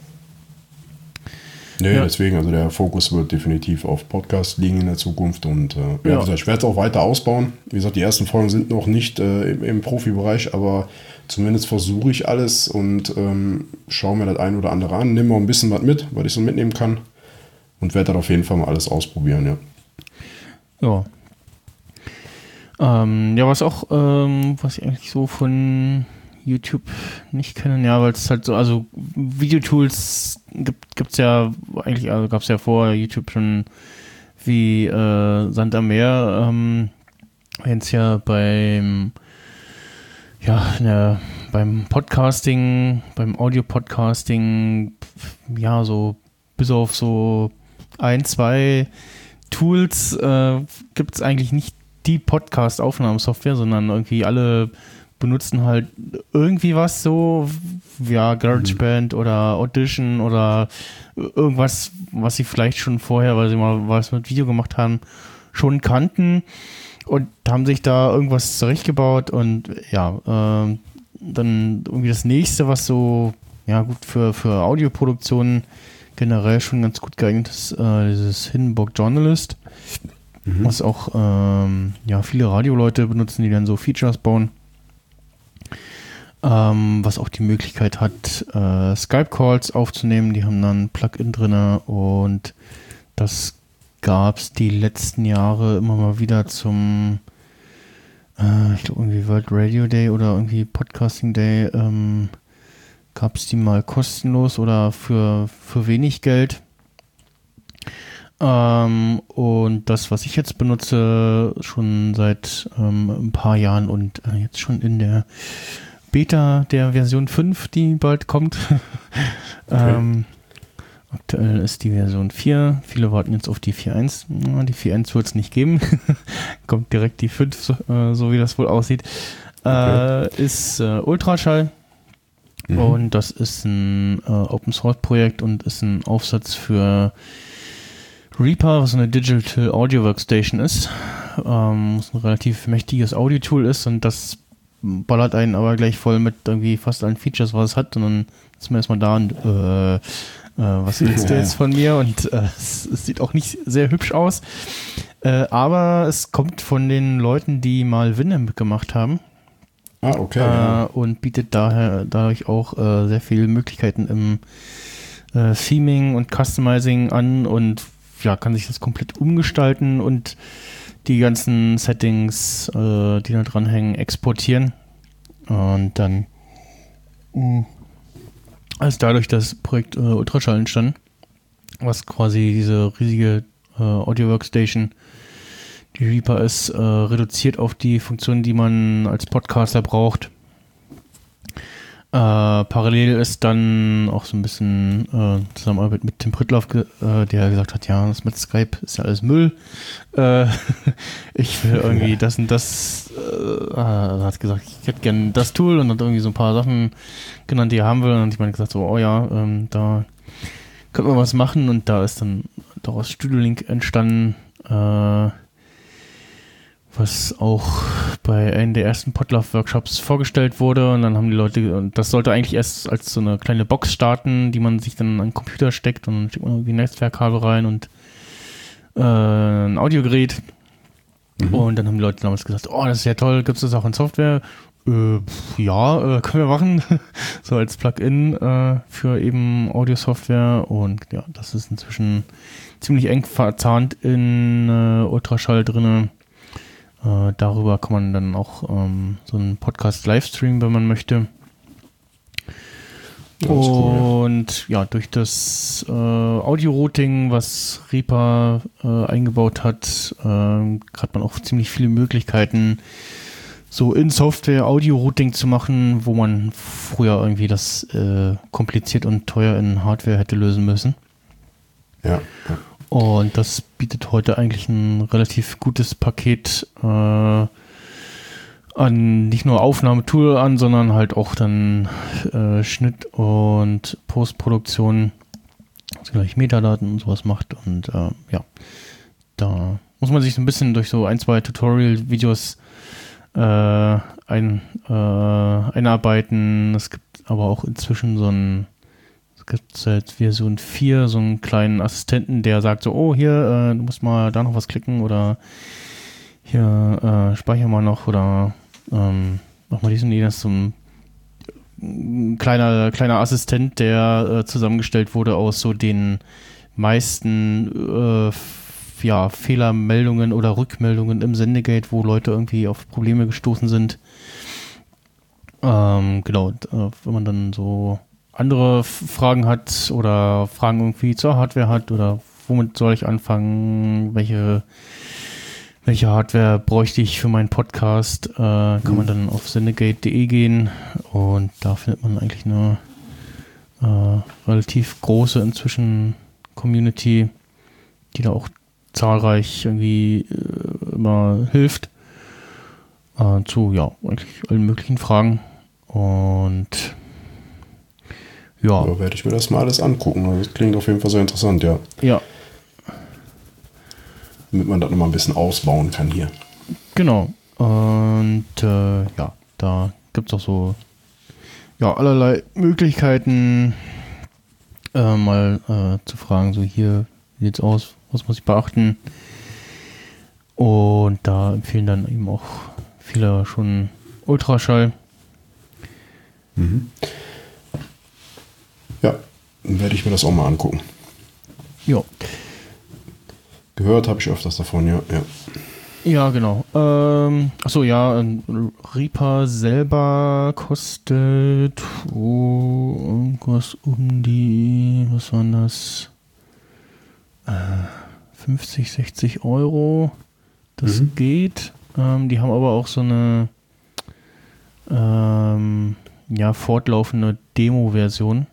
Nee, ja. Deswegen, also der Fokus wird definitiv auf Podcast liegen in der Zukunft und äh, ja. Ja, ich werde es auch weiter ausbauen. Wie gesagt, die ersten Folgen sind noch nicht äh, im, im Profibereich, aber zumindest versuche ich alles und ähm, schaue mir das ein oder andere an, nehme mal ein bisschen was mit, was ich so mitnehmen kann und werde dann auf jeden Fall mal alles ausprobieren, ja. Ja. Ähm, ja, was auch, ähm, was ich eigentlich so von YouTube nicht kennen, ja, weil es halt so, also Videotools gibt gibt's ja eigentlich, also gab es ja vor YouTube schon wie äh, Sand am Meer, ähm, jetzt ja beim ja, ne, beim Podcasting, beim Audio-Podcasting, ja, so bis auf so ein, zwei Tools äh, gibt es eigentlich nicht die Podcast-Aufnahmesoftware, sondern irgendwie alle benutzen halt irgendwie was so, ja, GarageBand mhm. oder Audition oder irgendwas, was sie vielleicht schon vorher, weil sie mal was mit Video gemacht haben, schon kannten und haben sich da irgendwas zurechtgebaut und ja, äh, dann irgendwie das nächste, was so, ja gut, für, für Audioproduktionen generell schon ganz gut geeignet ist, äh, dieses Hindenburg Journalist, mhm. was auch ähm, ja, viele Radioleute benutzen, die dann so Features bauen. Ähm, was auch die Möglichkeit hat, äh, Skype-Calls aufzunehmen. Die haben dann ein Plugin drin und das gab es die letzten Jahre immer mal wieder zum, äh, ich glaube irgendwie World Radio Day oder irgendwie Podcasting Day, ähm, gab es die mal kostenlos oder für, für wenig Geld. Ähm, und das, was ich jetzt benutze, schon seit ähm, ein paar Jahren und äh, jetzt schon in der Beta der Version fünf, die bald kommt. Okay. ähm, aktuell ist die Version vier. Viele warten jetzt auf die vier Punkt eins. Ja, die vier Punkt eins wird es nicht geben. Kommt direkt die fünf, so, äh, so wie das wohl aussieht. Okay. Äh, ist äh, Ultraschall. Mhm. Und das ist ein äh, Open-Source-Projekt und ist ein Aufsatz für Reaper, was eine Digital Audio Workstation ist. Ähm, was ein relativ mächtiges Audio-Tool ist und das ballert einen aber gleich voll mit irgendwie fast allen Features, was es hat. Und dann ist man erstmal da und äh, äh, was willst du jetzt von mir? Und äh, es, es sieht auch nicht sehr hübsch aus. Äh, aber es kommt von den Leuten, die mal Winamp gemacht haben. Ah, okay. Äh, ja. Und bietet daher dadurch auch äh, sehr viele Möglichkeiten im äh, Theming und Customizing an und ja, kann sich das komplett umgestalten und die ganzen Settings, äh, die da dranhängen, exportieren. Und dann mh, ist dadurch das Projekt äh, Ultraschall entstanden, was quasi diese riesige äh, Audio Workstation, die Reaper ist, äh, reduziert auf die Funktionen, die man als Podcaster braucht. Äh, parallel ist dann auch so ein bisschen äh, Zusammenarbeit mit Tim Prittloff, ge- äh, der gesagt hat, ja, das mit Skype ist ja alles Müll. Äh, ich will irgendwie das und das, äh, er hat gesagt, ich hätte gerne das Tool und hat irgendwie so ein paar Sachen genannt, die er haben will. Und dann hat jemand gesagt, so, oh ja, ähm, da könnte man was machen. Und da ist dann daraus Studio Link entstanden, äh, was auch bei einem der ersten Podlove-Workshops vorgestellt wurde und dann haben die Leute, und das sollte eigentlich erst als so eine kleine Box starten, die man sich dann an den Computer steckt und dann steckt man irgendwie ein Netzwerkkabel rein und äh, ein Audiogerät mhm. und dann haben die Leute damals gesagt, oh, das ist ja toll, gibt es das auch in Software? Äh, ja, äh, können wir machen, so als Plugin äh, für eben Audio-Software und ja, das ist inzwischen ziemlich eng verzahnt in äh, Ultraschall drinne. Äh, darüber kann man dann auch ähm, so einen Podcast-Livestream, wenn man möchte. Das ist cool, und ja. ja, durch das äh, Audio-Routing, was Reaper äh, eingebaut hat, äh, hat man auch ziemlich viele Möglichkeiten, so in Software Audio-Routing zu machen, wo man früher irgendwie das äh, kompliziert und teuer in Hardware hätte lösen müssen. Ja, ja. Und das bietet heute eigentlich ein relativ gutes Paket äh, an nicht nur Aufnahmetool an, sondern halt auch dann äh, Schnitt und Postproduktion, also gleich Metadaten und sowas macht. Und äh, ja, da muss man sich so ein bisschen durch so ein, zwei Tutorial-Videos äh, ein, äh, einarbeiten. Es gibt aber auch inzwischen so ein Es gibt seit Version vier so einen kleinen Assistenten, der sagt so, oh, hier, äh, du musst mal da noch was klicken oder hier, äh, speicher mal noch oder ähm, mach mal dies und jenes. So ein, ein kleiner, kleiner Assistent, der äh, zusammengestellt wurde aus so den meisten äh, f- ja, Fehlermeldungen oder Rückmeldungen im Sendegate, wo Leute irgendwie auf Probleme gestoßen sind. Ähm, genau, und, äh, wenn man dann so andere F- Fragen hat oder Fragen irgendwie zur Hardware hat oder womit soll ich anfangen, welche, welche Hardware bräuchte ich für meinen Podcast, äh, kann mhm. man dann auf sendegate punkt de gehen und da findet man eigentlich eine äh, relativ große inzwischen Community, die da auch zahlreich irgendwie äh, immer hilft äh, zu, ja, eigentlich allen möglichen Fragen und ja. Da werde ich mir das mal alles angucken. Das klingt auf jeden Fall sehr interessant, ja. Ja. Damit man das nochmal ein bisschen ausbauen kann hier. Genau. Und äh, ja, da gibt es auch so ja, allerlei Möglichkeiten, äh, mal äh, zu fragen, so hier, wie sieht's aus, was muss ich beachten? Und da empfehlen dann eben auch viele schon Ultraschall. Mhm. Ja, dann werde ich mir das auch mal angucken. Ja. Gehört habe ich öfters davon, ja. Ja, Ja, genau. Ähm, achso, ja, ein Reaper selber kostet oh, irgendwas um die, was waren das? Äh, fünfzig, sechzig Euro. Das mhm. geht. Ähm, die haben aber auch so eine ähm, ja, fortlaufende Demo-Version.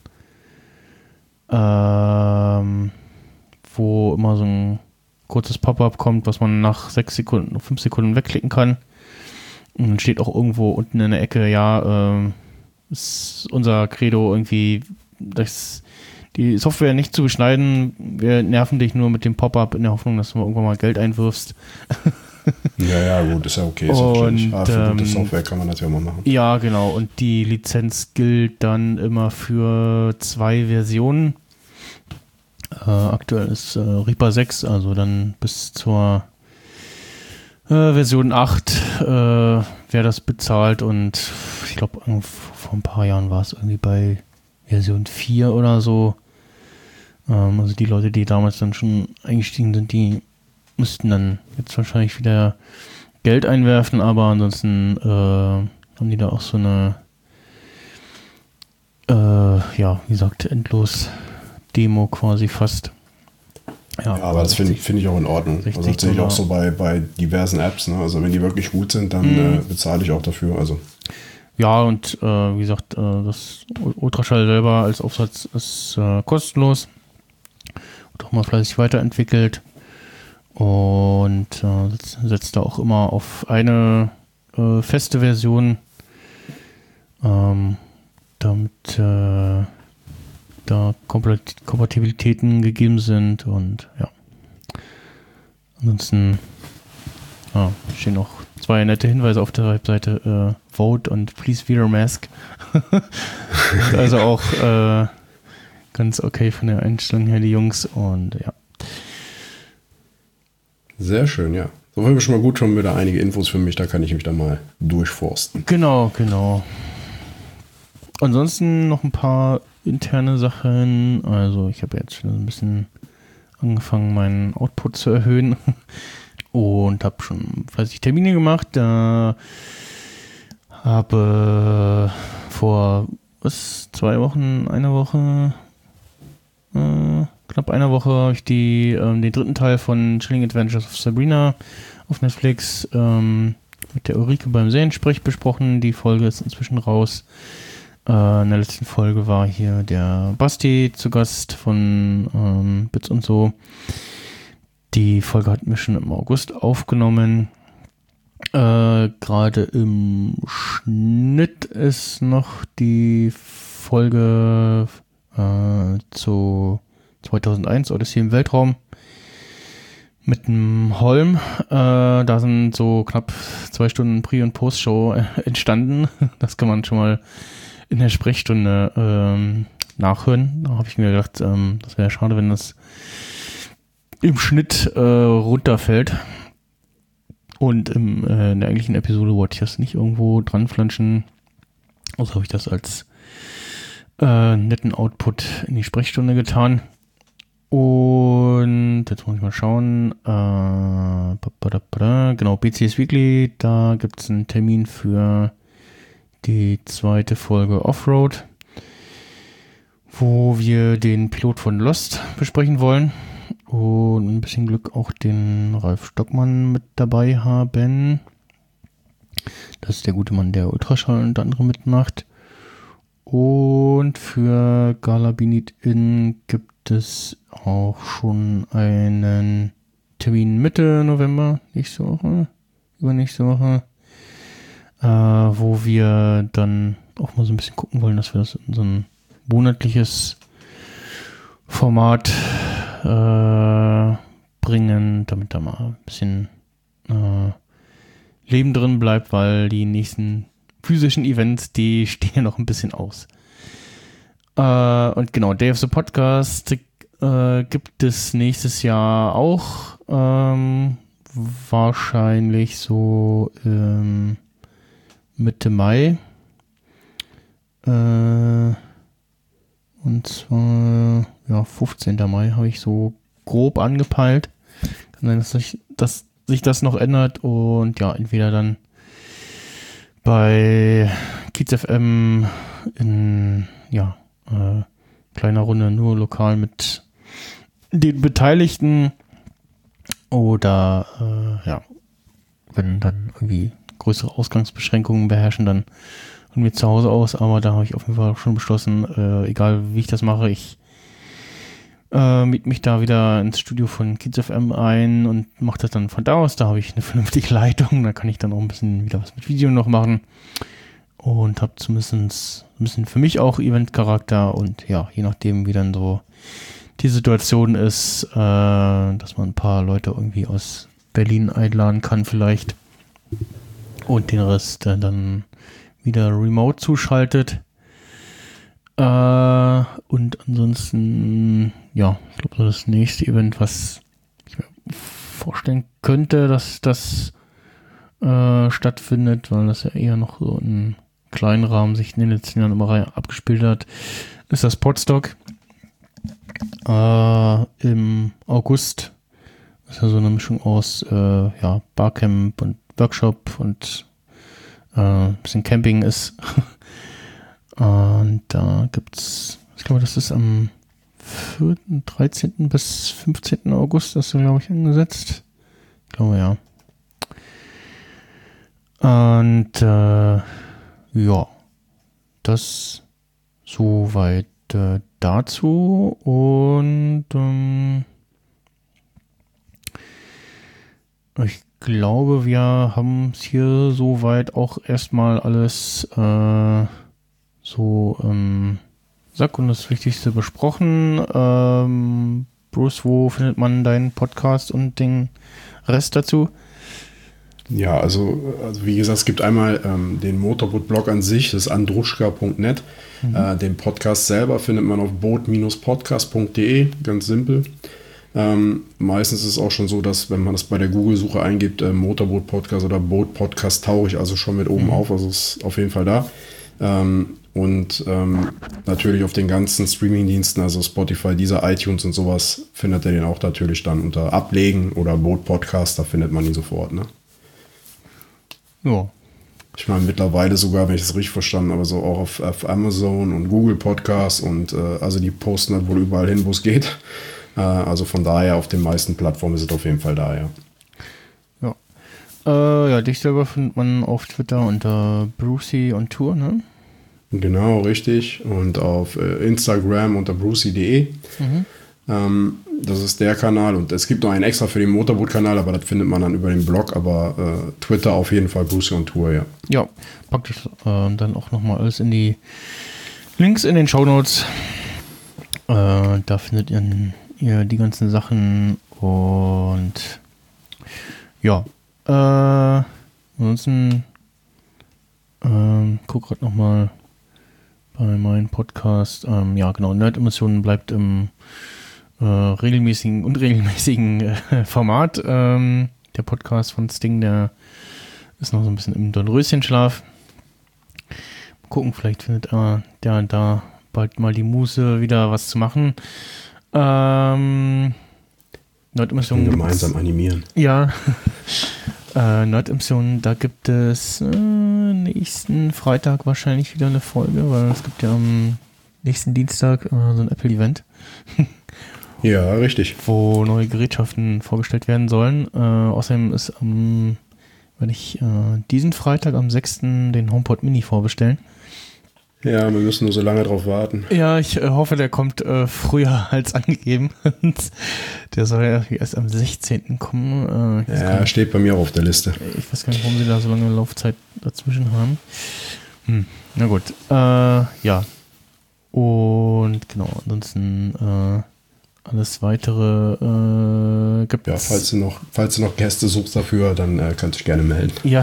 Ähm, wo immer so ein kurzes Pop-up kommt, was man nach sechs Sekunden, fünf Sekunden wegklicken kann. Und dann steht auch irgendwo unten in der Ecke, ja, ähm, ist unser Credo irgendwie, das, die Software nicht zu beschneiden. Wir nerven dich nur mit dem Pop-up in der Hoffnung, dass du mal irgendwann mal Geld einwirfst. Ja, ja, gut, ist ja okay. Ist und, ah, für gute ähm, Software kann man das ja mal machen. Ja, genau. Und die Lizenz gilt dann immer für zwei Versionen. Äh, aktuell ist äh, Reaper sechs, also dann bis zur äh, Version acht, äh, wer das bezahlt. Und ich glaube, vor ein paar Jahren war es irgendwie bei Version vier oder so. Ähm, also die Leute, die damals dann schon eingestiegen sind, die müssten dann jetzt wahrscheinlich wieder Geld einwerfen, aber ansonsten äh, haben die da auch so eine äh, ja, wie gesagt, endlos Demo quasi fast. Ja, ja aber das finde find ich auch in Ordnung. Also das sehe ich auch so bei, bei diversen Apps. Ne? Also wenn die wirklich gut sind, dann mhm. äh, bezahle ich auch dafür. Also ja, und äh, wie gesagt, äh, das Ultraschall selber als Aufsatz ist äh, kostenlos. Wird auch mal fleißig weiterentwickelt. Und äh, setzt da auch immer auf eine äh, feste Version, ähm, damit äh, da Kompat- Kompatibilitäten gegeben sind. Und ja, ansonsten ah, stehen noch zwei nette Hinweise auf der Webseite, äh, Vote und Please Wear a Mask. Also auch äh, ganz okay von der Einstellung her, die Jungs. Und ja. Sehr schön, ja. So haben wir schon mal gut, schon wieder einige Infos für mich, da kann ich mich dann mal durchforsten. Genau, genau. Ansonsten noch ein paar interne Sachen. Also ich habe jetzt schon ein bisschen angefangen, meinen Output zu erhöhen und habe schon fleißig Termine gemacht. Da habe vor was, zwei Wochen, eine Woche, äh, knapp einer Woche habe ich die, ähm, den dritten Teil von Chilling Adventures of Sabrina auf Netflix ähm, mit der Ulrike beim Seriensprech besprochen. Die Folge ist inzwischen raus. Äh, in der letzten Folge war hier der Basti zu Gast von ähm, Bits und so. Die Folge hatten wir schon im August aufgenommen. Äh, Gerade im Schnitt ist noch die Folge äh, zu zweitausendeins, Odyssey im Weltraum mit dem Holm. Äh, da sind so knapp zwei Stunden Pre- und Post-Show äh, entstanden. Das kann man schon mal in der Sprechstunde ähm, nachhören. Da habe ich mir gedacht, ähm, das wäre schade, wenn das im Schnitt äh, runterfällt. Und im, äh, in der eigentlichen Episode wollte ich das nicht irgendwo dran flanschen. Also habe ich das als äh, netten Output in die Sprechstunde getan. Und jetzt muss ich mal schauen. Äh, genau, B C S Weekly, da gibt es einen Termin für die zweite Folge Offroad, wo wir den Pilot von Lost besprechen wollen. Und ein bisschen Glück auch den Ralf Stockmann mit dabei haben. Das ist der gute Mann, der Ultraschall unter anderem mitmacht. Und für Galabinit In gibt es auch schon einen Termin Mitte November, nächste Woche, übernächste Woche, äh, wo wir dann auch mal so ein bisschen gucken wollen, dass wir das in so ein monatliches Format äh, bringen, damit da mal ein bisschen äh, Leben drin bleibt, weil die nächsten physischen Events, die stehen noch ein bisschen aus. Äh, und genau, Day of the Podcast äh, gibt es nächstes Jahr auch. Ähm, wahrscheinlich so ähm, Mitte Mai. Äh, und zwar ja, fünfzehnten Mai habe ich so grob angepeilt. Kann sein, dass sich, dass sich das noch ändert und ja, entweder dann bei Kiez F M in ja äh, kleiner Runde nur lokal mit den Beteiligten oder äh, ja, wenn dann irgendwie größere Ausgangsbeschränkungen beherrschen, dann von mir zu Hause aus, aber da habe ich auf jeden Fall schon beschlossen, äh, egal wie ich das mache, ich äh, miete mich da wieder ins Studio von Kiez F M ein und mache das dann von da aus. Da habe ich eine vernünftige Leitung, da kann ich dann auch ein bisschen wieder was mit Video noch machen. und habe zumindest ein bisschen für mich auch Event-Charakter und ja, je nachdem, wie dann so die Situation ist, äh, dass man ein paar Leute irgendwie aus Berlin einladen kann vielleicht und den Rest äh, dann wieder remote zuschaltet. Äh, und ansonsten, ja, ich glaube, so das nächste Event, was ich mir vorstellen könnte, dass das äh, stattfindet, weil das ja eher noch so in kleinen Rahmen sich in den letzten Jahren immer abgespielt hat, ist das Podstock. Äh, im August. Das ist ja so eine Mischung aus äh, ja, Barcamp und Workshop und äh, ein bisschen Camping ist. Und da gibt's, ich glaube, das ist am vierten, dreizehnten bis fünfzehnten August, das ist, glaube ich, angesetzt. Ich glaube, ja. Und äh, ja, das soweit äh, dazu. Und ähm, ich glaube, wir haben es hier soweit auch erstmal alles äh, so ähm, Sack und das Wichtigste besprochen. Ähm, Bruce, wo findet man deinen Podcast und den Rest dazu? Ja, also, also wie gesagt, es gibt einmal ähm, den Motorboot-Blog an sich, das ist andruschka punkt net. Mhm. Äh, den Podcast selber findet man auf boot Bindestrich podcast punkt de, ganz simpel. Ähm, meistens ist es auch schon so, dass wenn man das bei der Google-Suche eingibt, äh, Motorboot-Podcast oder Boot-Podcast, tauche ich also schon mit oben mhm. auf, also ist auf jeden Fall da. Ähm, und ähm, natürlich auf den ganzen Streaming-Diensten, also Spotify, Deezer, iTunes und sowas, findet ihr den auch natürlich dann unter Ablegen oder Boot-Podcast, da findet man ihn sofort, ne? Ja. Ich meine, mittlerweile sogar, wenn ich das richtig verstanden habe, so auch auf, auf Amazon und Google Podcasts und äh, also die posten halt wohl überall hin, wo es geht. Äh, also von daher, auf den meisten Plattformen ist es auf jeden Fall da, ja. Ja. Äh, ja, dich selber findet man auf Twitter unter Brucey on Tour, ne? Genau, richtig. Und auf äh, Instagram unter brucey punkt de. Mhm. Ähm, das ist der Kanal und es gibt noch einen extra für den Motorboot-Kanal, aber das findet man dann über den Blog, aber äh, Twitter auf jeden Fall Brucey on Tour, ja. Ja, pack ich äh, dann auch nochmal alles in die Links in den Shownotes. Äh, da findet ihr, ihr die ganzen Sachen und ja, äh, ansonsten äh, guck gerade nochmal bei meinem Podcast. Ähm, ja, genau, Nerd-Emissionen bleibt im äh, regelmäßigen, unregelmäßigen äh, Format. Ähm, der Podcast von Sting, der ist noch so ein bisschen im Dornröschenschlaf. Mal gucken, vielleicht findet er der da bald mal die Muße, wieder was zu machen. Ähm, Nerd-Emissionen gemeinsam animieren. Ja. Äh, Nerd-Emissionen, da gibt es äh, nächsten Freitag wahrscheinlich wieder eine Folge, weil es gibt ja am nächsten Dienstag äh, so ein Apple-Event. Ja, richtig. Wo neue Gerätschaften vorgestellt werden sollen. Äh, außerdem ist am, werde ich äh, diesen Freitag am sechsten den HomePod Mini vorbestellen. Ja, wir müssen nur so lange drauf warten. Ja, ich äh, hoffe, der kommt äh, früher als angegeben. Der soll ja erst am sechzehnten kommen. Äh, ja, steht bei mir auch auf der Liste. Ich weiß gar nicht, warum sie da so lange Laufzeit dazwischen haben. Hm, na gut. Äh, ja. Und genau, ansonsten äh, alles weitere äh, gibt es. Ja, falls du noch, falls du noch Gäste suchst dafür, dann äh, kannst du dich gerne melden. Ja.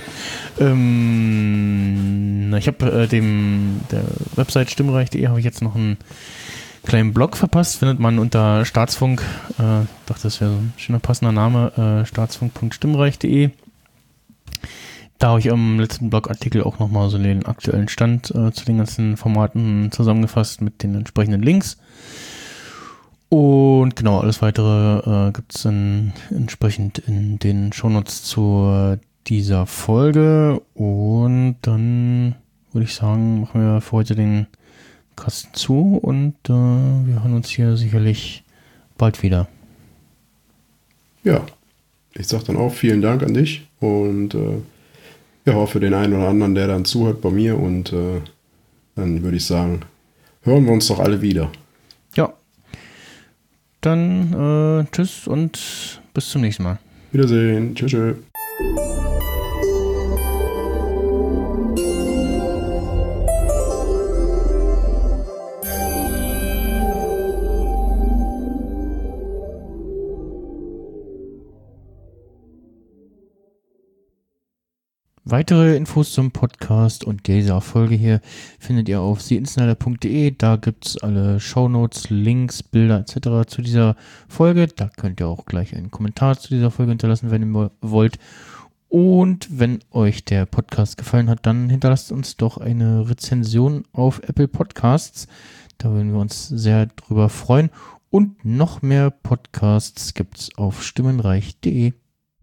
ähm, na, ich habe äh, dem der Website stimmreich punkt de habe ich jetzt noch einen kleinen Blog verpasst. Findet man unter Staatsfunk. Äh, ich dachte, das wäre so ein schöner passender Name. Äh, staatsfunk punkt stimmreich punkt de. Da habe ich im letzten Blogartikel auch nochmal so den aktuellen Stand äh, zu den ganzen Formaten zusammengefasst mit den entsprechenden Links. Und genau, alles weitere äh, gibt es dann entsprechend in den Shownotes zu dieser Folge. Und dann würde ich sagen, machen wir für heute den Kasten zu und äh, wir hören uns hier sicherlich bald wieder. Ja, ich sage dann auch vielen Dank an dich und äh, ja, auch für den einen oder anderen, der dann zuhört bei mir und äh, dann würde ich sagen, hören wir uns doch alle wieder. Ja. Dann äh, tschüss und bis zum nächsten Mal. Wiedersehen. Tschüss. tschüss. Weitere Infos zum Podcast und dieser Folge hier findet ihr auf the insider punkt de. Da gibt es alle Shownotes, Links, Bilder et cetera zu dieser Folge. Da könnt ihr auch gleich einen Kommentar zu dieser Folge hinterlassen, wenn ihr wollt. Und wenn euch der Podcast gefallen hat, dann hinterlasst uns doch eine Rezension auf Apple Podcasts. Da würden wir uns sehr drüber freuen. Und noch mehr Podcasts gibt's auf stimmenreich punkt de.